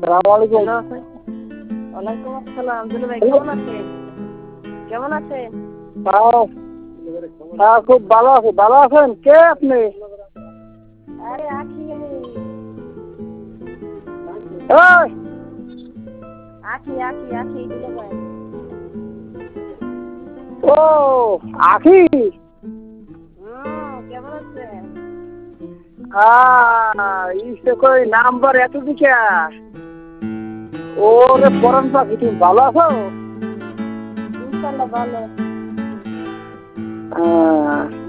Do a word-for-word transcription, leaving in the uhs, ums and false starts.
আসসালামু আলাইকুম। ওয়ালাইকুম আসসালাম। দুলু ভাই কেমন আছেন? কেমন আছেন? হ্যাঁ, খুব ভালো আছি। ভালো আছেন? কে আপনি? আরে আখি আমি। এই, আখি আখি আখি দুলু ভাই। ও আখি। হুম, কেমন আছেন? আহ, ইসে কই নাম্বার এত দিকে? ওরে পরান পাখি, তুমি ভালো আছো? ইনশাআল্লাহ ভালো। আহ,